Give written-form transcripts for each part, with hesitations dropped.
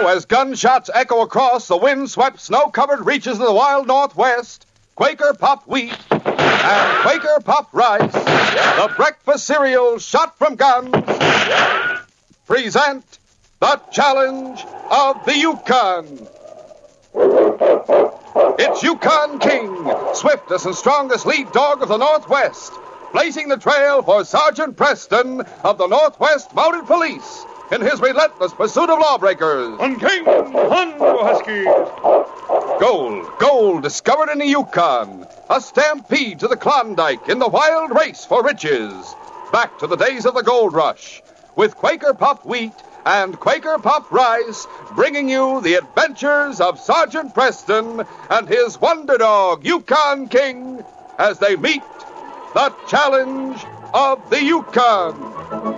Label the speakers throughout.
Speaker 1: as gunshots echo across the wind-swept, snow-covered reaches of the wild Northwest, Quaker Puffed Wheat and Quaker Puffed Rice, the breakfast cereal shot from guns, present the challenge of the Yukon. It's Yukon King, swiftest and strongest lead dog of the Northwest, blazing the trail for Sergeant Preston of the Northwest Mounted Police in his relentless pursuit of lawbreakers.
Speaker 2: On King, on, Huskies!
Speaker 1: Gold discovered in the Yukon. A stampede to the Klondike in the wild race for riches. Back to the days of the gold rush, with Quaker Puffed Wheat and Quaker Puffed Rice, bringing you the adventures of Sergeant Preston and his wonder dog, Yukon King, as they meet the challenge of the Yukon.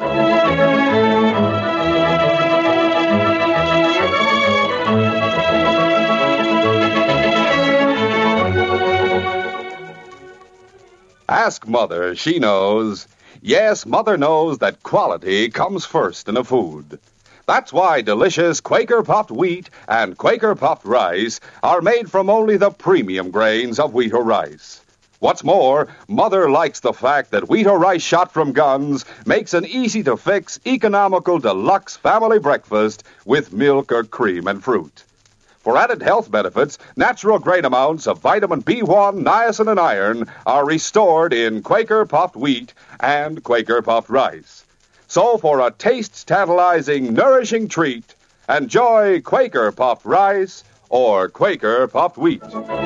Speaker 1: Ask Mother, she knows. Yes, Mother knows that quality comes first in a food. That's why delicious Quaker Puffed Wheat and Quaker Puffed Rice are made from only the premium grains of wheat or rice. What's more, Mother likes the fact that wheat or rice shot from guns makes an easy-to-fix, economical deluxe family breakfast with milk or cream and fruit. For added health benefits, natural grain amounts of vitamin B1, niacin, and iron are restored in Quaker Puffed Wheat and Quaker Puffed Rice. So for a taste-tantalizing, nourishing treat, enjoy Quaker Puffed Rice or Quaker Puffed Wheat.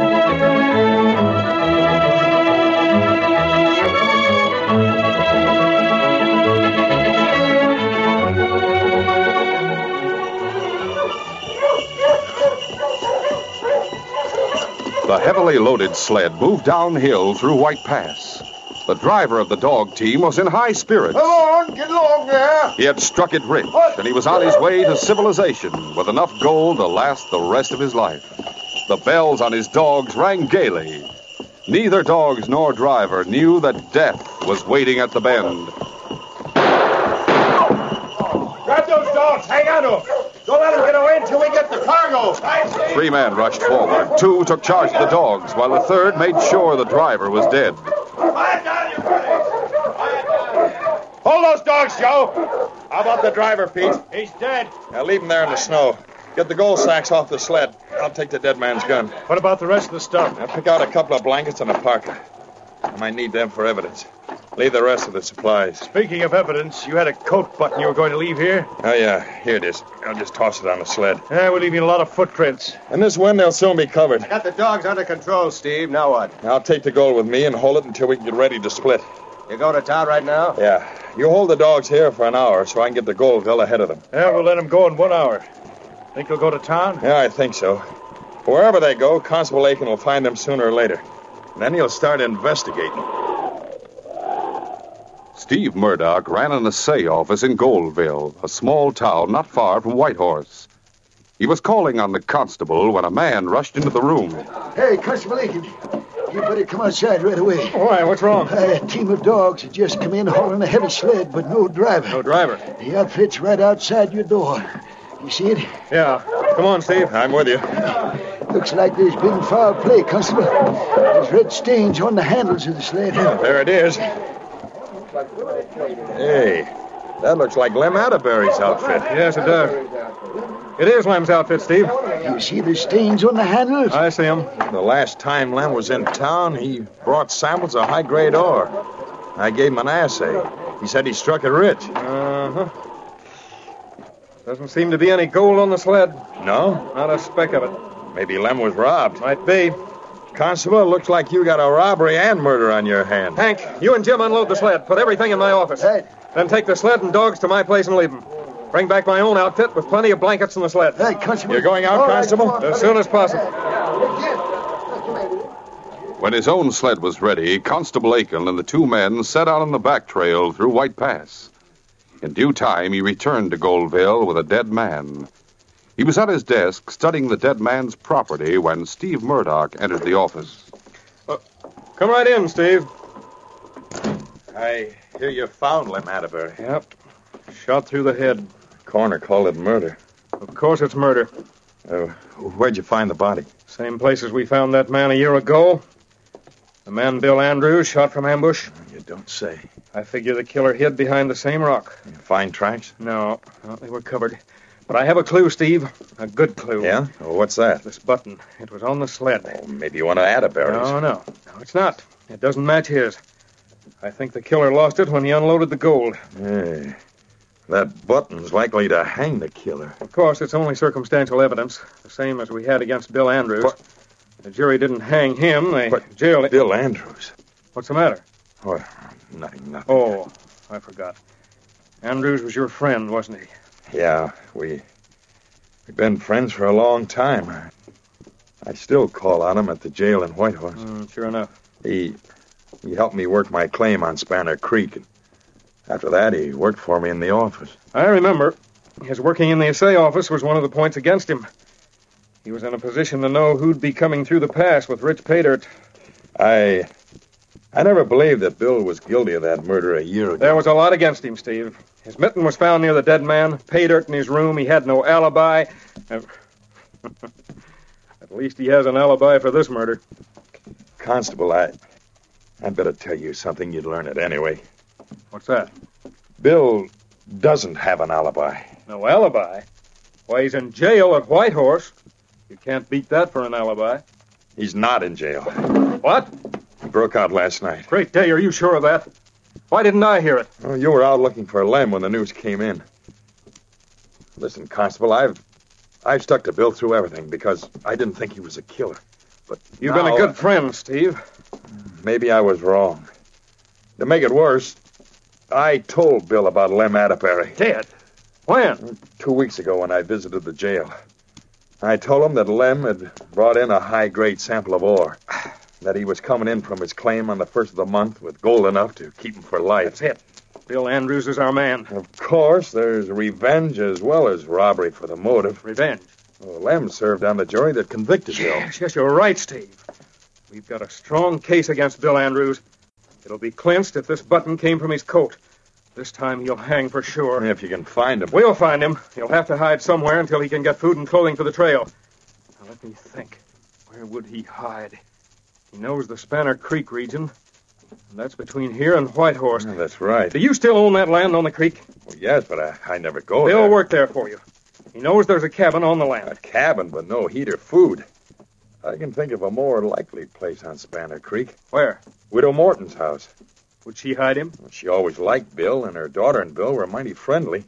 Speaker 1: The heavily loaded sled moved downhill through White Pass. The driver of the dog team was in high spirits.
Speaker 3: Come on, get along there.
Speaker 1: He had struck it rich, and he was on his way to civilization with enough gold to last the rest of his life. The bells on his dogs rang gaily. Neither dogs nor driver knew that death was waiting at the bend.
Speaker 3: Grab those dogs. Hang on to them. Don't let them get away until we get the cargo.
Speaker 1: 3 men rushed forward. 2 took charge of the dogs, while the third made sure the driver was dead.
Speaker 3: Quiet down, you Hold those dogs, Joe.
Speaker 4: How about the driver, Pete?
Speaker 3: He's dead.
Speaker 4: Now leave him there in the snow. Get the gold sacks off the sled. I'll take the dead man's gun.
Speaker 2: What about the rest of the stuff?
Speaker 4: Now pick out a couple of blankets and a parka. I might need them for evidence. Leave the rest of the supplies.
Speaker 2: Speaking of evidence, you had a coat button you were going to leave here?
Speaker 4: Oh, yeah. Here it is. I'll just toss it on the sled.
Speaker 2: Yeah, we're leaving a lot of footprints.
Speaker 4: In this wind, they'll soon be covered.
Speaker 3: I got the dogs under control, Steve. Now what?
Speaker 4: I'll take the gold with me and hold it until we can get ready to split.
Speaker 3: You going to town right now?
Speaker 4: Yeah. You hold the dogs here for an hour so I can get the gold well ahead of them.
Speaker 2: Yeah, we'll let them go in 1 hour. Think they'll go to town?
Speaker 4: Yeah, I think so. Wherever they go, Constable Aiken will find them sooner or later. And then he'll start investigating.
Speaker 1: Steve Murdoch ran an assay office in Goldville, a small town not far from Whitehorse. He was calling on the constable when a man rushed into the room.
Speaker 5: Hey, Constable Aiken, you better come outside right away.
Speaker 2: Why, what's wrong?
Speaker 5: A team of dogs had just come in hauling a heavy sled, but no driver.
Speaker 2: No driver?
Speaker 5: The outfit's right outside your door. You see it?
Speaker 2: Yeah. Come on, Steve.
Speaker 4: I'm with you.
Speaker 5: Looks like there's been foul play, Constable. There's red stains on the handles of the sled.
Speaker 4: There it is. Hey, that looks like Lem Atterbury's outfit.
Speaker 2: Yes, it does. It is Lem's outfit, Steve.
Speaker 5: You see the stains on the handles?
Speaker 2: I see them.
Speaker 4: The last time Lem was in town, he brought samples of high-grade ore. I gave him an assay. He said he struck it rich.
Speaker 2: Uh-huh. Doesn't seem to be any gold on the sled.
Speaker 4: No?
Speaker 2: Not a speck of it.
Speaker 4: Maybe Lem was robbed.
Speaker 2: Might be.
Speaker 4: Constable, it looks like you got a robbery and murder on your hands.
Speaker 2: Hank, you and Jim unload the sled. Put everything in my office.
Speaker 5: Right.
Speaker 2: Then take the sled and dogs to my place and leave them. Bring back my own outfit with plenty of blankets in the sled.
Speaker 5: Hey, Constable.
Speaker 4: You're going out,
Speaker 5: All right,
Speaker 4: Constable?
Speaker 5: come on.
Speaker 2: As soon as possible.
Speaker 1: When his own sled was ready, Constable Aiken and the 2 men set out on the back trail through White Pass. In due time, he returned to Goldville with a dead man. He was at his desk studying the dead man's property when Steve Murdoch entered the office.
Speaker 2: Come right in, Steve.
Speaker 4: I hear you found Lem Atterbury.
Speaker 2: Yep. Shot through the head.
Speaker 4: Coroner called it murder.
Speaker 2: Of course it's murder.
Speaker 4: Where'd you find the body?
Speaker 2: Same place as we found that man a year ago. The man Bill Andrews shot from ambush.
Speaker 4: You don't say.
Speaker 2: I figure the killer hid behind the same rock.
Speaker 4: You find tracks?
Speaker 2: No, they were covered. But I have a clue, Steve. A good clue.
Speaker 4: Yeah? Well, what's that?
Speaker 2: This button. It was on the sled.
Speaker 4: Oh, maybe one of Atterbury's.
Speaker 2: No, it's not. It doesn't match his. I think the killer lost it when he unloaded the gold.
Speaker 4: Hey, that button's likely to hang the killer.
Speaker 2: Of course, it's only circumstantial evidence, the same as we had against Bill Andrews.
Speaker 4: What?
Speaker 2: The jury didn't hang him. They jailed him.
Speaker 4: Bill Andrews?
Speaker 2: What's the matter?
Speaker 4: Oh, nothing.
Speaker 2: Oh, I forgot. Andrews was your friend, wasn't he?
Speaker 4: Yeah, we've been friends for a long time. I still call on him at the jail in Whitehorse.
Speaker 2: Sure enough.
Speaker 4: He helped me work my claim on Spanner Creek. And after that, he worked for me in the office.
Speaker 2: I remember. His working in the assay office was one of the points against him. He was in a position to know who'd be coming through the pass with Rich Paydirt.
Speaker 4: I never believed that Bill was guilty of that murder a year ago.
Speaker 2: There was a lot against him, Steve. His mitten was found near the dead man. Paydirt in his room. He had no alibi. At least he has an alibi for this murder.
Speaker 4: Constable, I'd better tell you something. You'd learn it anyway.
Speaker 2: What's that?
Speaker 4: Bill doesn't have an alibi.
Speaker 2: No alibi? Why, he's in jail at Whitehorse. You can't beat that for an alibi.
Speaker 4: He's not in jail.
Speaker 2: What?
Speaker 4: He broke out last night.
Speaker 2: Great day, are you sure of that? Why didn't I hear it?
Speaker 4: Oh, you were out looking for Lem when the news came in. Listen, Constable, I've stuck to Bill through everything because I didn't think he was a killer. But
Speaker 2: you've been a good friend, Steve.
Speaker 4: Maybe I was wrong. To make it worse, I told Bill about Lem Atterbury.
Speaker 2: Dead? When?
Speaker 4: 2 weeks ago when I visited the jail. I told him that Lem had brought in a high-grade sample of ore. That he was coming in from his claim on the first of the month with gold enough to keep him for life.
Speaker 2: That's it. Bill Andrews is our man.
Speaker 4: Of course, there's revenge as well as robbery for the motive.
Speaker 2: Revenge?
Speaker 4: Well, Lem served on the jury that convicted Bill.
Speaker 2: Yes, you're right, Steve. We've got a strong case against Bill Andrews. It'll be clinched if this button came from his coat. This time he'll hang for sure.
Speaker 4: If you can find him.
Speaker 2: We'll find him. He'll have to hide somewhere until he can get food and clothing for the trail. Now, let me think. Where would he hide? He knows the Spanner Creek region. And that's between here and Whitehorse.
Speaker 4: Yeah, that's right.
Speaker 2: Do you still own that land on the creek?
Speaker 4: Well, yes, but I never go there.
Speaker 2: Bill worked there for you. He knows there's a cabin on the land.
Speaker 4: A cabin, but no heat or food. I can think of a more likely place on Spanner Creek.
Speaker 2: Where?
Speaker 4: Widow Morton's house.
Speaker 2: Would she hide him?
Speaker 4: She always liked Bill, and her daughter and Bill were mighty friendly.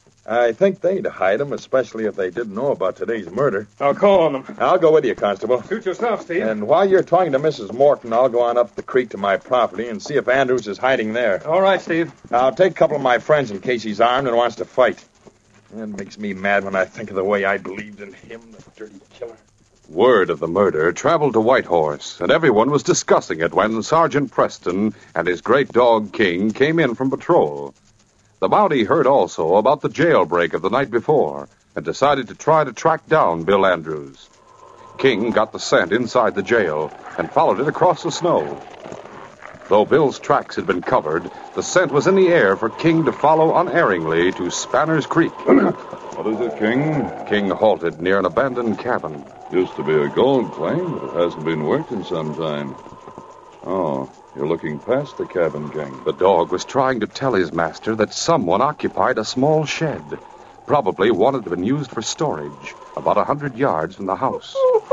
Speaker 4: I think they'd hide him, especially if they didn't know about today's murder.
Speaker 2: I'll call on them.
Speaker 4: I'll go with you, Constable.
Speaker 2: Suit yourself, Steve.
Speaker 4: And while you're talking to Mrs. Morton, I'll go on up the creek to my property and see if Andrews is hiding there.
Speaker 2: All right, Steve.
Speaker 4: I'll take a couple of my friends in case he's armed and wants to fight. It makes me mad when I think of the way I believed in him, the dirty killer.
Speaker 1: Word of the murder traveled to Whitehorse, and everyone was discussing it when Sergeant Preston and his great dog King came in from patrol. The Mountie heard also about the jailbreak of the night before and decided to try to track down Bill Andrews. King got the scent inside the jail and followed it across the snow. Though Bill's tracks had been covered, the scent was in the air for King to follow unerringly to Spanner's Creek.
Speaker 6: What is it, King?
Speaker 1: King halted near an abandoned cabin.
Speaker 6: Used to be a gold claim, but it hasn't been worked in some time. Oh, you're looking past the cabin, King.
Speaker 1: The dog was trying to tell his master that someone occupied a small shed. Probably one had been used for storage, about 100 yards from the house.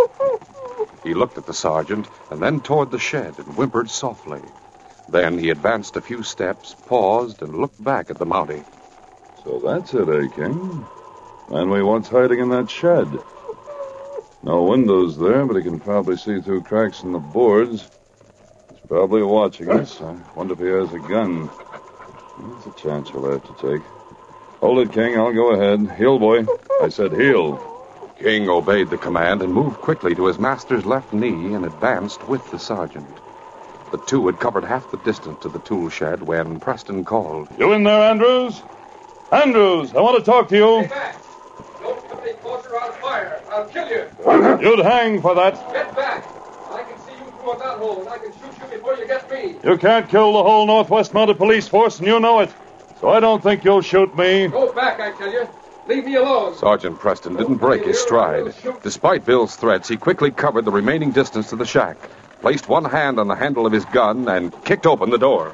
Speaker 1: He looked at the sergeant and then toward the shed and whimpered softly. Then he advanced a few steps, paused, and looked back at the Mountie.
Speaker 6: So that's it, eh, King? Man we once hiding in that shed. No windows there, but he can probably see through cracks in the boards. He's probably watching us. I wonder if he has a gun. That's a chance he'll have to take. Hold it, King. I'll go ahead. Heel, boy. I said heel.
Speaker 1: King obeyed the command and moved quickly to his master's left knee and advanced with the sergeant. The two had covered half the distance to the tool shed when Preston called.
Speaker 6: You in there, Andrews? Andrews, I want to talk to you.
Speaker 2: Stay back. Don't come any closer, I'll fire. I'll kill you.
Speaker 6: You'd hang for that.
Speaker 2: Get back. I can see you through that hole, and I can shoot you before you get me.
Speaker 6: You can't kill the whole Northwest Mounted Police Force, and you know it. So I don't think you'll shoot me.
Speaker 2: Go back, I tell you.
Speaker 7: Leave me alone.
Speaker 1: Sergeant Preston didn't break his stride. Despite Bill's threats, he quickly covered the remaining distance to the shack, placed one hand on the handle of his gun, and kicked open the door.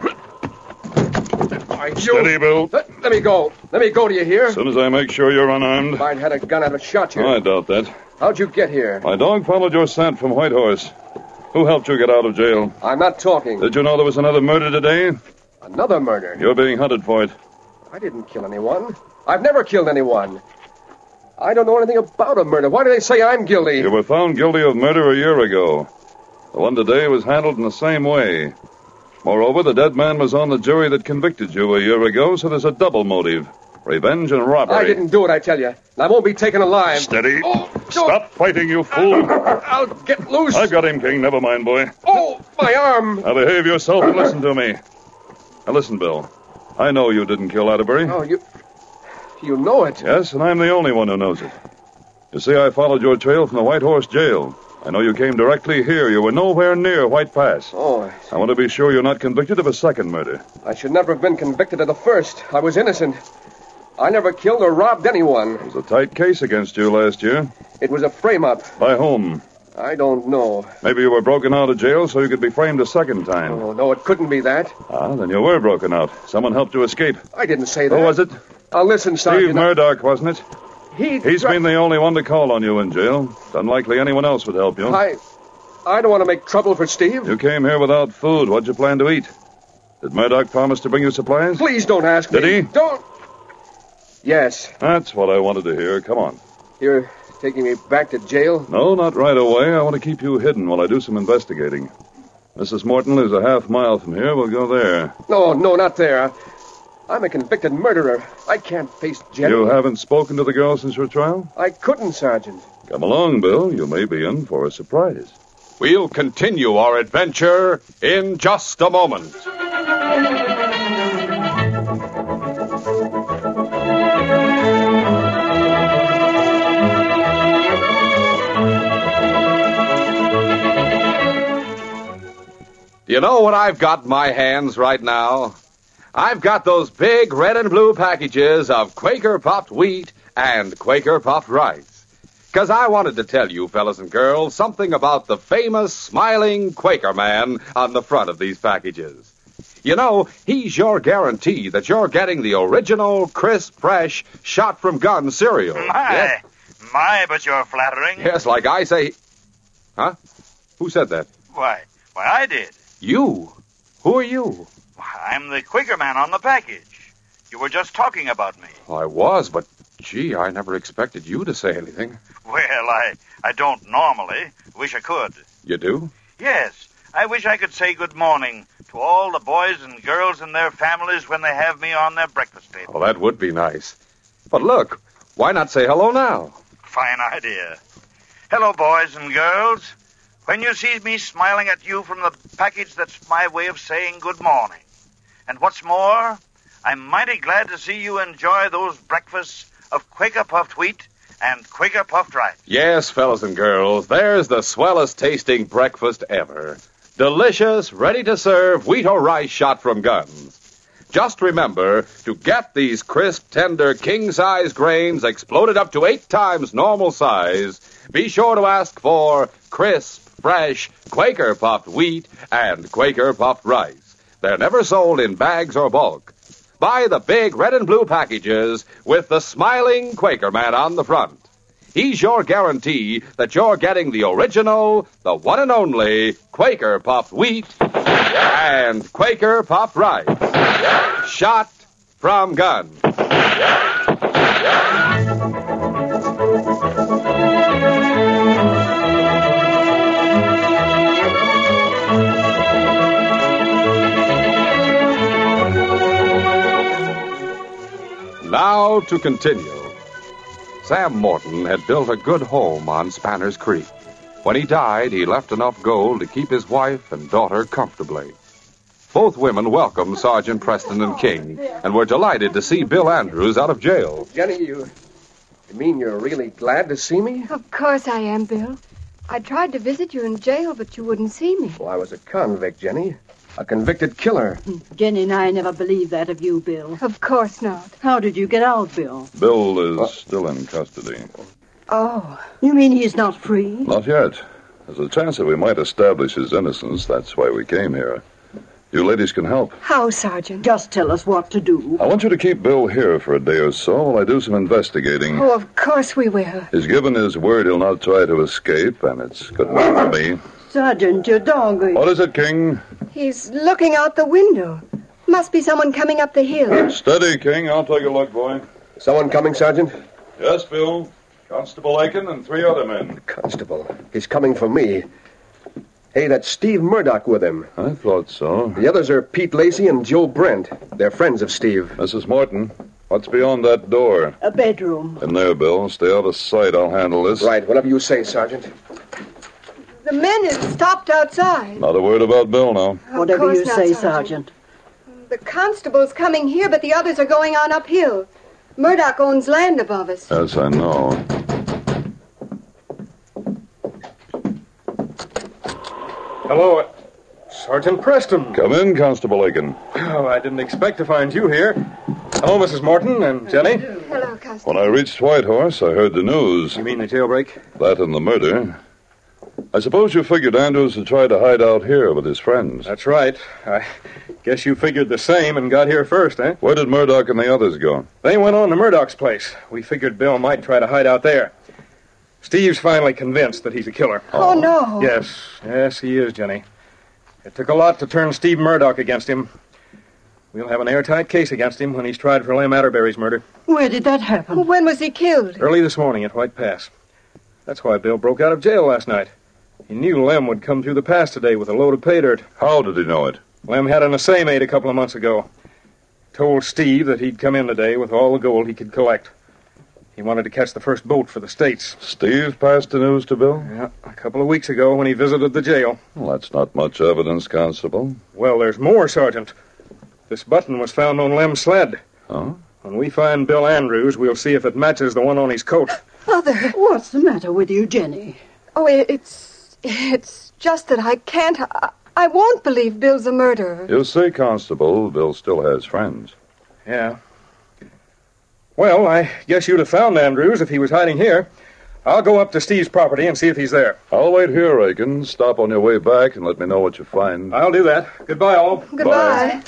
Speaker 6: Steady, Bill.
Speaker 7: Let me go. Let me go, do you hear?
Speaker 6: As soon as I make sure you're unarmed.
Speaker 7: If I'd had a gun, I'd have shot you.
Speaker 6: I doubt that.
Speaker 7: How'd you get here?
Speaker 6: My dog followed your scent from Whitehorse. Who helped you get out of jail?
Speaker 7: I'm not talking.
Speaker 6: Did you know there was another murder today?
Speaker 7: Another murder?
Speaker 6: You're being hunted for it.
Speaker 7: I didn't kill anyone. I've never killed anyone. I don't know anything about a murder. Why do they say I'm guilty?
Speaker 6: You were found guilty of murder a year ago. The one today was handled in the same way. Moreover, the dead man was on the jury that convicted you a year ago, so there's a double motive. Revenge and robbery.
Speaker 7: I didn't do it, I tell you. And I won't be taken alive.
Speaker 6: Steady.
Speaker 7: Oh,
Speaker 6: Stop fighting, you fool.
Speaker 7: I'll get loose.
Speaker 6: I've got him, King. Never mind, boy.
Speaker 7: Oh, my arm.
Speaker 6: Now behave yourself and listen to me. Now listen, Bill. I know you didn't kill Atterbury.
Speaker 7: Oh, you know it.
Speaker 6: Yes, and I'm the only one who knows it. You see, I followed your trail from the White Horse jail. I know you came directly here. You were nowhere near White Pass.
Speaker 7: Oh,
Speaker 6: I want to be sure you're not convicted of a second murder.
Speaker 7: I should never have been convicted of the first. I was innocent. I never killed or robbed anyone.
Speaker 6: It was a tight case against you last year.
Speaker 7: It was a frame-up.
Speaker 6: By whom?
Speaker 7: I don't know.
Speaker 6: Maybe you were broken out of jail so you could be framed a second time.
Speaker 7: Oh, no, it couldn't be that.
Speaker 6: Ah, then you were broken out. Someone helped you escape.
Speaker 7: I didn't say that.
Speaker 6: Who was it?
Speaker 7: Listen, Sergeant.
Speaker 6: Steve Murdoch, wasn't it? He's been the only one to call on you in jail. It's unlikely anyone else would help you.
Speaker 7: I don't want to make trouble for Steve.
Speaker 6: You came here without food. What'd you plan to eat? Did Murdoch promise to bring you supplies?
Speaker 7: Please don't ask me.
Speaker 6: Did he?
Speaker 7: Don't. Yes.
Speaker 6: That's what I wanted to hear. Come on.
Speaker 7: You're taking me back to jail?
Speaker 6: No, not right away. I want to keep you hidden while I do some investigating. Mrs. Morton lives a half mile from here. We'll go there.
Speaker 7: No, not there. I'm a convicted murderer. I can't face Jenny.
Speaker 6: You haven't spoken to the girl since your trial?
Speaker 7: I couldn't, Sergeant.
Speaker 6: Come along, Bill. You may be in for a surprise.
Speaker 1: We'll continue our adventure in just a moment. Do you know what I've got in my hands right now? I've got those big red and blue packages of Quaker puffed wheat and Quaker puffed rice. Because I wanted to tell you, fellas and girls, something about the famous smiling Quaker man on the front of these packages. You know, he's your guarantee that you're getting the original, crisp, fresh, shot-from-gun cereal.
Speaker 8: My, but you're flattering.
Speaker 1: Yes, like I say... Huh? Who said that?
Speaker 8: Why, I did.
Speaker 1: You? Who are you?
Speaker 8: I'm the Quaker man on the package. You were just talking about me.
Speaker 1: I was, but, gee, I never expected you to say anything.
Speaker 8: Well, I don't normally. Wish I could.
Speaker 1: You do?
Speaker 8: Yes. I wish I could say good morning to all the boys and girls and their families when they have me on their breakfast table.
Speaker 1: Well, that would be nice. But look, why not say hello now?
Speaker 8: Fine idea. Hello, boys and girls. When you see me smiling at you from the package, that's my way of saying good morning. And what's more, I'm mighty glad to see you enjoy those breakfasts of Quaker puffed wheat and Quaker puffed rice.
Speaker 1: Yes, fellas and girls, there's the swellest tasting breakfast ever. Delicious, ready-to-serve wheat or rice shot from guns. Just remember to get these crisp, tender, king-size grains exploded up to 8 times normal size. Be sure to ask for crisp, fresh Quaker puffed wheat and Quaker puffed rice. They're never sold in bags or bulk. Buy the big red and blue packages with the smiling Quaker man on the front. He's your guarantee that you're getting the original, the one and only Quaker puffed wheat and Quaker puffed rice. Shot from gun. Now to continue. Sam Morton had built a good home on Spanner's Creek. When he died, he left enough gold to keep his wife and daughter comfortably. Both women welcomed Sergeant Preston and King and were delighted to see Bill Andrews out of jail.
Speaker 7: Jenny, you mean you're really glad to see me?
Speaker 9: Of course I am, Bill. I tried to visit you in jail, but you wouldn't see me.
Speaker 7: Well, I was a convict, Jenny. A convicted killer.
Speaker 9: Jenny and I never believed that of you, Bill.
Speaker 10: Of course not.
Speaker 9: How did you get out, Bill?
Speaker 6: Bill is still in custody.
Speaker 9: Oh, you mean he's not free?
Speaker 6: Not yet. There's a chance that we might establish his innocence. That's why we came here. You ladies can help.
Speaker 10: How, Sergeant?
Speaker 9: Just tell us what to do.
Speaker 6: I want you to keep Bill here for a day or so while I do some investigating.
Speaker 10: Oh, of course we will.
Speaker 6: He's given his word he'll not try to escape, and it's good enough for me.
Speaker 9: Sergeant, your dog...
Speaker 6: What is it, King?
Speaker 10: He's looking out the window. Must be someone coming up the hill.
Speaker 6: Steady, King. I'll take a look, boy.
Speaker 7: Someone coming, Sergeant?
Speaker 6: Yes, Bill. Constable Aiken and 3 other men.
Speaker 7: Constable. He's coming for me. Hey, that's Steve Murdoch with him.
Speaker 6: I thought so.
Speaker 7: The others are Pete Lacey and Joe Brent. They're friends of Steve.
Speaker 6: Mrs. Morton, what's beyond that door?
Speaker 9: A bedroom.
Speaker 6: In there, Bill. Stay out of sight. I'll handle this.
Speaker 7: Right, whatever you say, Sergeant.
Speaker 10: The men have stopped outside.
Speaker 6: Not a word about Bill now.
Speaker 9: Whatever you say, Sergeant.
Speaker 10: The constable's coming here, but the others are going on uphill. Murdoch owns land above us.
Speaker 6: Yes, I know.
Speaker 2: Hello, Sergeant Preston.
Speaker 6: Come in, Constable Aiken.
Speaker 2: Oh, I didn't expect to find you here. Hello, Mrs. Morton and Jenny.
Speaker 10: Hello, Constable.
Speaker 6: When I reached Whitehorse, I heard the news.
Speaker 2: You mean the jailbreak?
Speaker 6: That and the murder. I suppose you figured Andrews had tried to hide out here with his friends.
Speaker 2: That's right. I guess you figured the same and got here first, eh?
Speaker 6: Where did Murdoch and the others go?
Speaker 2: They went on to Murdoch's place. We figured Bill might try to hide out there. Steve's finally convinced that he's a killer.
Speaker 10: Oh, no.
Speaker 2: Yes, he is, Jenny. It took a lot to turn Steve Murdoch against him. We'll have an airtight case against him when he's tried for Lem Atterbury's murder.
Speaker 9: Where did that happen?
Speaker 10: When was he killed?
Speaker 2: Early this morning at White Pass. That's why Bill broke out of jail last night. He knew Lem would come through the pass today with a load of pay dirt.
Speaker 6: How did he know it?
Speaker 2: Lem had an assay made a couple of months ago. Told Steve that he'd come in today with all the gold he could collect. He wanted to catch the first boat for the States.
Speaker 6: Steve passed the news to Bill?
Speaker 2: Yeah, a couple of weeks ago when he visited the jail.
Speaker 6: Well, that's not much evidence, Constable.
Speaker 2: Well, there's more, Sergeant. This button was found on Lem's sled.
Speaker 6: Oh?
Speaker 2: When we find Bill Andrews, we'll see if it matches the one on his coat.
Speaker 10: Mother.
Speaker 9: What's the matter with you, Jenny?
Speaker 10: Oh, it's just that I can't... I won't believe Bill's a murderer.
Speaker 6: You see, Constable, Bill still has friends.
Speaker 2: Yeah. Well, I guess you'd have found Andrews if he was hiding here. I'll go up to Steve's property and see if he's there.
Speaker 6: I'll wait here, Aiken. Stop on your way back and let me know what you find.
Speaker 2: I'll do that. Goodbye, all.
Speaker 10: Goodbye.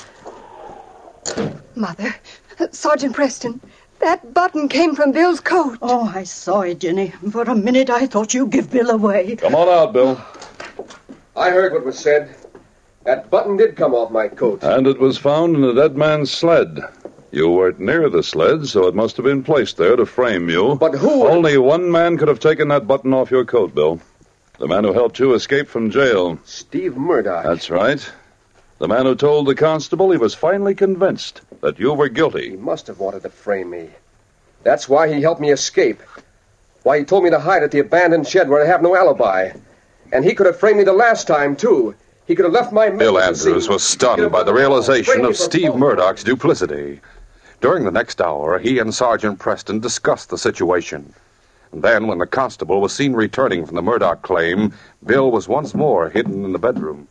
Speaker 10: Mother, Sergeant Preston, that button came from Bill's coat.
Speaker 9: Oh, I saw it, Jenny. For a minute, I thought you'd give Bill away.
Speaker 6: Come on out, Bill.
Speaker 7: I heard what was said. That button did come off my coat.
Speaker 6: And it was found in a dead man's sled. You weren't near the sled, so it must have been placed there to frame you.
Speaker 7: But who...
Speaker 6: Only one man could have taken that button off your coat, Bill. The man who helped you escape from jail.
Speaker 7: Steve Murdoch.
Speaker 6: That's right. The man who told the constable he was finally convinced that you were guilty.
Speaker 7: He must have wanted to frame me. That's why he helped me escape. Why he told me to hide at the abandoned shed where I have no alibi. And he could have framed me the last time, too. He could have left my...
Speaker 1: Bill Andrews was stunned by the realization of Steve Murdoch's duplicity. During the next hour, he and Sergeant Preston discussed the situation. And then, when the constable was seen returning from the Murdoch claim, Bill was once more hidden in the bedroom.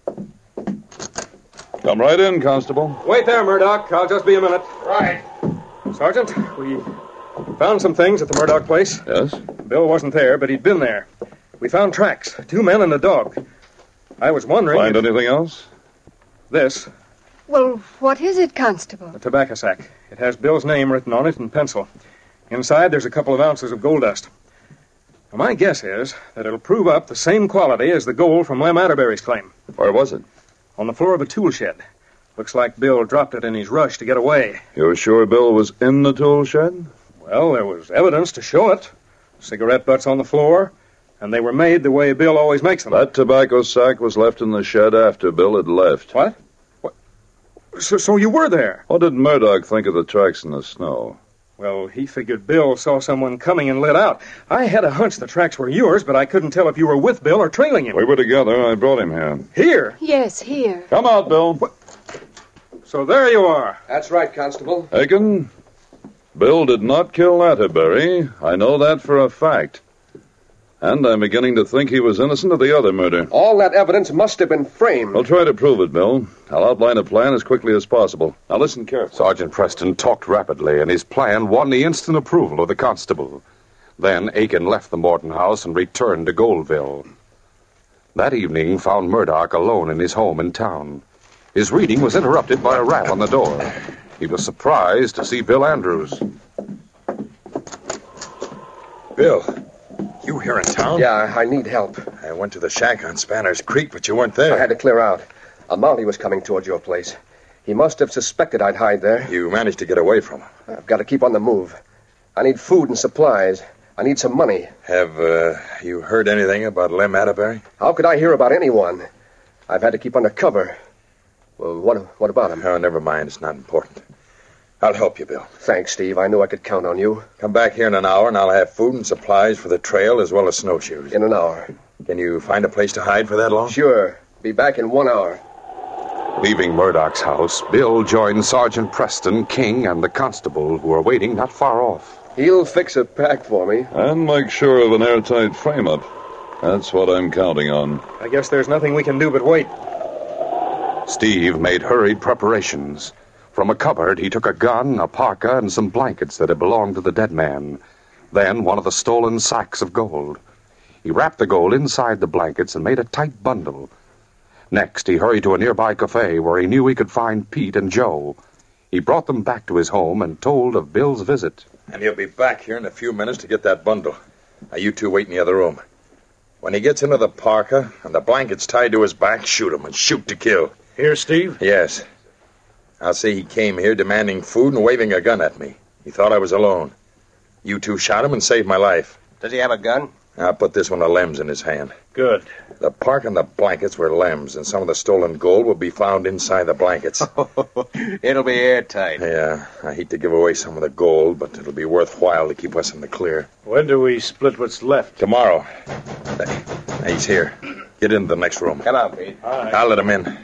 Speaker 6: Come right in, Constable.
Speaker 2: Wait there, Murdoch. I'll just be a minute.
Speaker 3: Right.
Speaker 2: Sergeant, we found some things at the Murdoch place.
Speaker 6: Yes?
Speaker 2: Bill wasn't there, but he'd been there. We found tracks. 2 men and a dog. I was wondering...
Speaker 6: Find anything else?
Speaker 2: This.
Speaker 10: Well, what is it, Constable?
Speaker 2: A tobacco sack. It has Bill's name written on it in pencil. Inside, there's a couple of ounces of gold dust. Now, my guess is that it'll prove up the same quality as the gold from Lem Atterbury's claim.
Speaker 6: Where was it?
Speaker 2: On the floor of a tool shed. Looks like Bill dropped it in his rush to get away.
Speaker 6: You're sure Bill was in the tool shed?
Speaker 2: Well, there was evidence to show it. Cigarette butts on the floor, and they were made the way Bill always makes them.
Speaker 6: That tobacco sack was left in the shed after Bill had left.
Speaker 2: What? So you were there?
Speaker 6: What did Murdoch think of the tracks in the snow?
Speaker 2: Well, he figured Bill saw someone coming and lit out. I had a hunch the tracks were yours, but I couldn't tell if you were with Bill or trailing him.
Speaker 6: We were together. I brought him here.
Speaker 2: Here?
Speaker 10: Yes, here.
Speaker 6: Come out, Bill.
Speaker 2: So there you are.
Speaker 7: That's right, Constable.
Speaker 6: Aiken, Bill did not kill Atterbury. I know that for a fact. And I'm beginning to think he was innocent of the other murder.
Speaker 7: All that evidence must have been framed.
Speaker 6: I'll try to prove it, Bill. I'll outline a plan as quickly as possible. Now listen carefully.
Speaker 1: Sergeant Preston talked rapidly, and his plan won the instant approval of the constable. Then Aiken left the Morton house and returned to Goldville. That evening found Murdoch alone in his home in town. His reading was interrupted by a rap on the door. He was surprised to see Bill Andrews.
Speaker 4: Bill, you here in town?
Speaker 7: Yeah, I need help.
Speaker 4: I went to the shack on Spanner's Creek, but you weren't there.
Speaker 7: I had to clear out. A Mountie was coming towards your place. He must have suspected I'd hide there.
Speaker 4: You managed to get away from him.
Speaker 7: I've got to keep on the move. I need food and supplies. I need some money.
Speaker 4: Have you heard anything about Lem Atterbury?
Speaker 7: How could I hear about anyone? I've had to keep under cover. Well, what about him?
Speaker 4: Oh, never mind. It's not important. I'll help you, Bill.
Speaker 7: Thanks, Steve. I knew I could count on you.
Speaker 4: Come back here in an hour, and I'll have food and supplies for the trail as well as snowshoes.
Speaker 7: In an hour.
Speaker 4: Can you find a place to hide for that long?
Speaker 7: Sure. Be back in 1 hour.
Speaker 1: Leaving Murdoch's house, Bill joined Sergeant Preston, King, and the constable, who were waiting not far off.
Speaker 7: He'll fix a pack for me.
Speaker 6: And make sure of an airtight frame-up. That's what I'm counting on.
Speaker 2: I guess there's nothing we can do but wait.
Speaker 1: Steve made hurried preparations. From a cupboard, he took a gun, a parka, and some blankets that had belonged to the dead man. Then one of the stolen sacks of gold. He wrapped the gold inside the blankets and made a tight bundle. Next, he hurried to a nearby cafe where he knew he could find Pete and Joe. He brought them back to his home and told of Bill's visit.
Speaker 4: And he'll be back here in a few minutes to get that bundle. Now, you two wait in the other room. When he gets into the parka and the blanket's tied to his back, shoot him and shoot to kill.
Speaker 2: Here, Steve?
Speaker 4: Yes. I'll say he came here demanding food and waving a gun at me. He thought I was alone. You two shot him and saved my life.
Speaker 7: Does he have a gun?
Speaker 4: I'll put this one of Lem's in his hand.
Speaker 2: Good.
Speaker 4: The park and the blankets were Lem's, and some of the stolen gold will be found inside the blankets.
Speaker 7: It'll be airtight.
Speaker 4: Yeah, I hate to give away some of the gold, but it'll be worthwhile to keep us in the clear.
Speaker 2: When do we split what's left?
Speaker 4: Tomorrow. He's here. Get into the next room.
Speaker 7: Come on, Pete.
Speaker 4: I'll let him in.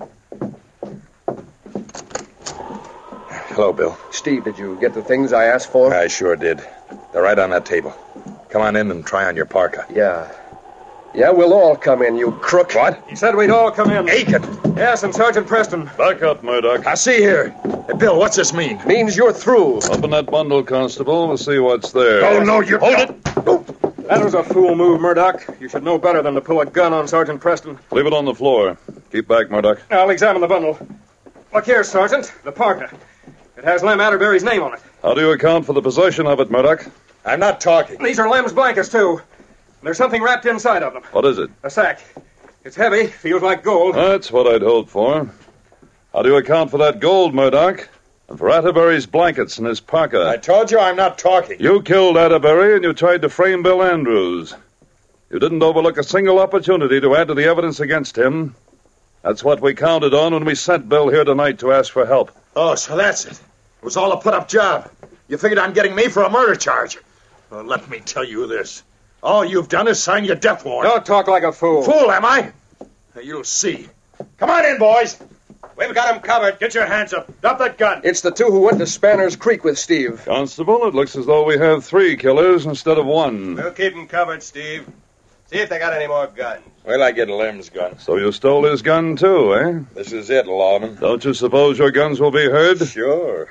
Speaker 4: Hello, Bill.
Speaker 7: Steve, did you get the things I asked for?
Speaker 4: I sure did. They're right on that table. Come on in and try on your parka.
Speaker 7: Yeah. Yeah, we'll all come in, you crook.
Speaker 4: What?
Speaker 2: He said we'd all come in.
Speaker 4: Aiken!
Speaker 2: Yes, and Sergeant Preston.
Speaker 6: Back up, Murdoch.
Speaker 4: I see here. Hey, Bill, what's this mean?
Speaker 7: Means you're through.
Speaker 6: Open that bundle, Constable. We'll see what's there.
Speaker 4: Oh, no, you... Hold it!
Speaker 2: That was a fool move, Murdoch. You should know better than to pull a gun on Sergeant Preston.
Speaker 6: Leave it on the floor. Keep back, Murdoch.
Speaker 2: I'll examine the bundle. Look here, Sergeant. The parka. It has Lem Atterbury's name on it.
Speaker 6: How do you account for the possession of it, Murdoch?
Speaker 4: I'm not talking.
Speaker 2: These are Lem's blankets, too. There's something wrapped inside of them.
Speaker 6: What is it?
Speaker 2: A sack. It's heavy, feels like gold.
Speaker 6: That's what I'd hoped for. How do you account for that gold, Murdoch? And for Atterbury's blankets and his parka?
Speaker 4: I told you I'm not talking.
Speaker 6: You killed Atterbury and you tried to frame Bill Andrews. You didn't overlook a single opportunity to add to the evidence against him. That's what we counted on when we sent Bill here tonight to ask for help.
Speaker 4: Oh, so that's it. It was all a put-up job. You figured on getting me for a murder charge. Well, let me tell you this. All you've done is sign your death warrant.
Speaker 2: Don't talk like a fool.
Speaker 4: Fool, am I? Now, you'll see. Come on in, boys.
Speaker 3: We've got him covered. Get your hands up. Drop that gun.
Speaker 7: It's the two who went to Spanner's Creek with Steve.
Speaker 6: Constable, it looks as though we have 3 killers instead of 1.
Speaker 3: We'll keep them covered, Steve. See if they got any more guns.
Speaker 4: Well, I get Lem's gun.
Speaker 6: So you stole his gun, too, eh?
Speaker 4: This is it, Lawman.
Speaker 6: Don't you suppose your guns will be heard?
Speaker 4: Sure.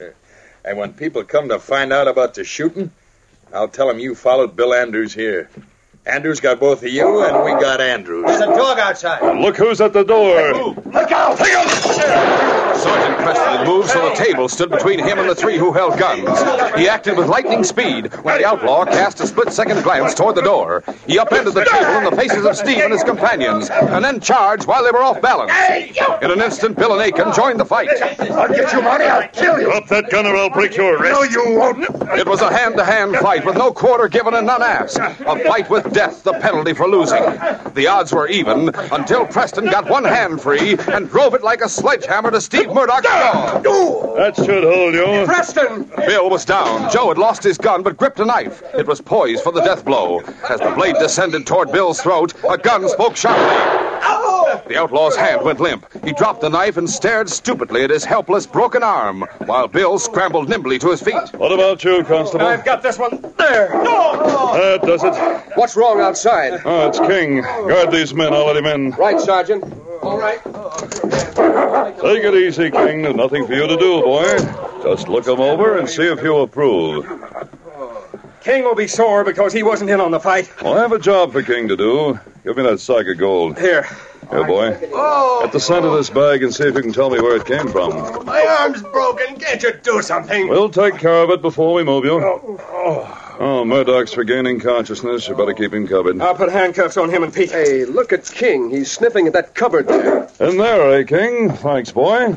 Speaker 4: And when people come to find out about the shooting, I'll tell them you followed Bill Andrews here. Andrews got both of you, and we got Andrews.
Speaker 3: There's a dog outside.
Speaker 6: And look who's at the door.
Speaker 3: Look out! Take him!
Speaker 1: Sergeant Preston moved so the table stood between him and the 3 who held guns. He acted with lightning speed when the outlaw cast a split-second glance toward the door. He upended the table in the faces of Steve and his companions, and then charged while they were off balance. In an instant, Bill and Aiken joined the fight.
Speaker 3: I'll get you, Marty. I'll kill you.
Speaker 6: Drop that gun or I'll break your wrist.
Speaker 3: No, you won't.
Speaker 1: It was a hand-to-hand fight with no quarter given and none asked. A fight with death, the penalty for losing. The odds were even until Preston got one hand free and drove it like a sledgehammer to Steve Murdoch's jaw.
Speaker 6: That should hold you.
Speaker 2: Preston!
Speaker 1: Bill was down. Joe had lost his gun but gripped a knife. It was poised for the death blow. As the blade descended toward Bill's throat, a gun spoke sharply. The outlaw's hand went limp. He dropped the knife and stared stupidly at his helpless, broken arm, while Bill scrambled nimbly to his feet.
Speaker 6: What about you, Constable?
Speaker 2: I've got this one. There.
Speaker 6: That does it.
Speaker 7: What's wrong outside?
Speaker 6: Oh, it's King. Guard these men. I'll let him in.
Speaker 7: Right, Sergeant. All right.
Speaker 6: Take it easy, King. There's nothing for you to do, boy. Just look him over and see if you approve.
Speaker 2: King will be sore because he wasn't in on the fight.
Speaker 6: Well, I have a job for King to do. Give me that sack of gold.
Speaker 2: Here.
Speaker 6: Here, boy. At the center of this bag and see if you can tell me where it came from.
Speaker 3: My arm's broken. Can't you do something?
Speaker 6: We'll take care of it before we move you. Oh, Murdoch's regaining consciousness. You better keep him covered.
Speaker 2: I'll put handcuffs on him and Pete.
Speaker 7: Hey, look at King. He's sniffing at that cupboard there.
Speaker 6: In there, eh, King? Thanks, boy.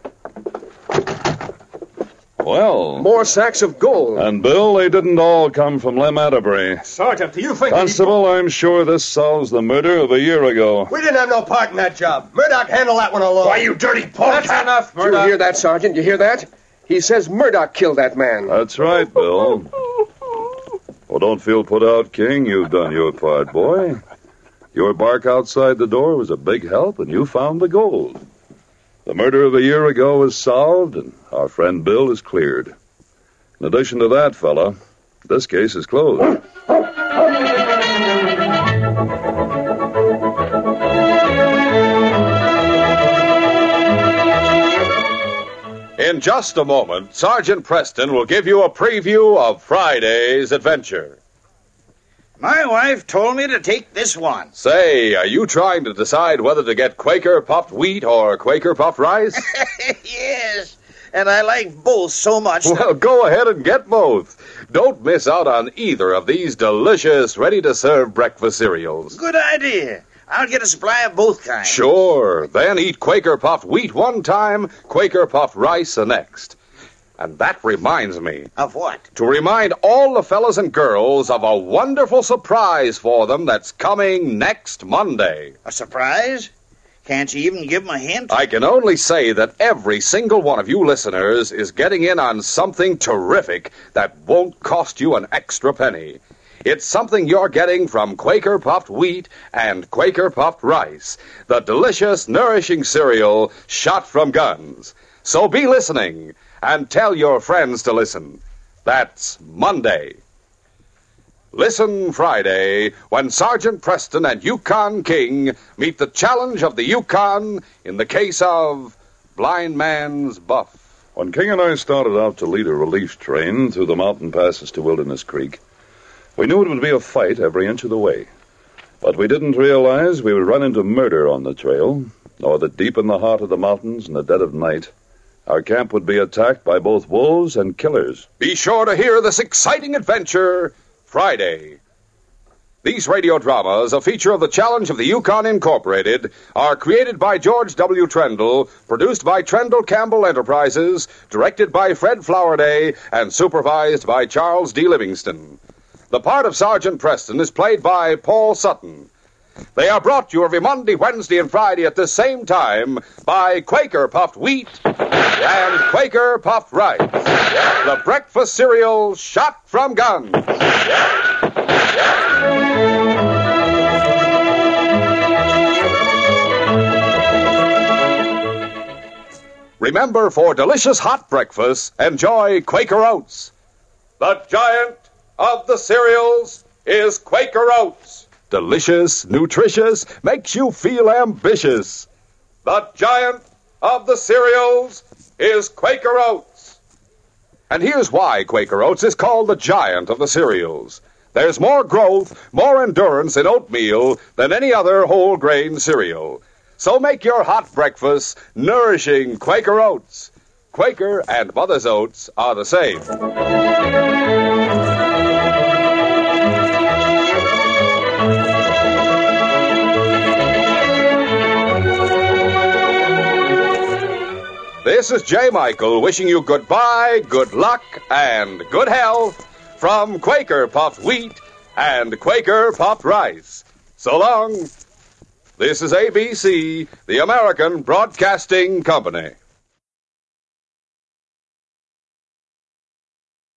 Speaker 6: Well.
Speaker 7: More sacks of gold.
Speaker 6: And, Bill, they didn't all come from Lem Atterbury.
Speaker 2: Sergeant, do you think...
Speaker 6: Constable, I'm sure this solves the murder of a year ago.
Speaker 3: We didn't have no part in that job. Murdoch handled that one alone.
Speaker 2: Why, you dirty polecat.
Speaker 3: That's enough,
Speaker 7: You
Speaker 3: Murdoch.
Speaker 7: hear that, Sergeant? You hear that? He says Murdoch killed that man.
Speaker 6: That's right, Bill. Well, don't feel put out, King. You've done your part, boy. Your bark outside the door was a big help, and you found the gold. The murder of a year ago is solved, and our friend Bill is cleared. In addition to that, fella, this case is closed.
Speaker 1: In just a moment, Sergeant Preston will give you a preview of Friday's adventure.
Speaker 8: My wife told me to take this one.
Speaker 1: Say, are you trying to decide whether to get Quaker puffed wheat or Quaker puffed rice?
Speaker 8: Yes, and I like both so much.
Speaker 1: Well, go ahead and get both. Don't miss out on either of these delicious, ready-to-serve breakfast cereals.
Speaker 8: Good idea. I'll get a supply of both kinds.
Speaker 1: Sure. Then eat Quaker puffed wheat one time, Quaker puffed rice the next. And that reminds me.
Speaker 8: Of what?
Speaker 1: To remind all the fellas and girls of a wonderful surprise for them that's coming next Monday.
Speaker 8: A surprise? Can't you even give them a hint?
Speaker 1: I can only say that every single one of you listeners is getting in on something terrific that won't cost you an extra penny. It's something you're getting from Quaker puffed wheat and Quaker puffed rice, the delicious, nourishing cereal shot from guns. So be listening. And tell your friends to listen. That's Monday. Listen Friday when Sergeant Preston and Yukon King meet the challenge of the Yukon in the case of Blind Man's Buff.
Speaker 6: When King and I started out to lead a relief train through the mountain passes to Wilderness Creek, we knew it would be a fight every inch of the way. But we didn't realize we would run into murder on the trail, nor that deep in the heart of the mountains in the dead of night, our camp would be attacked by both wolves and killers.
Speaker 1: Be sure to hear this exciting adventure Friday. These radio dramas, a feature of the Challenge of the Yukon Incorporated, are created by George W. Trendle, produced by Trendle Campbell Enterprises, directed by Fred Flowerday, and supervised by Charles D. Livingston. The part of Sergeant Preston is played by Paul Sutton. They are brought to you every Monday, Wednesday, and Friday at the same time by Quaker Puffed Wheat and Quaker Puffed Rice, the breakfast cereal shot from guns. Remember, for delicious hot breakfast, enjoy Quaker Oats. The giant of the cereals is Quaker Oats. Delicious, nutritious, makes you feel ambitious. The giant of the cereals is Quaker Oats. And here's why Quaker Oats is called the giant of the cereals. There's more growth, more endurance in oatmeal than any other whole grain cereal. So make your hot breakfast nourishing Quaker Oats. Quaker and Mother's Oats are the same. This is J. Michael wishing you goodbye, good luck, and good health from Quaker Puffed Wheat and Quaker Puffed Rice. So long. This is ABC, the American Broadcasting Company.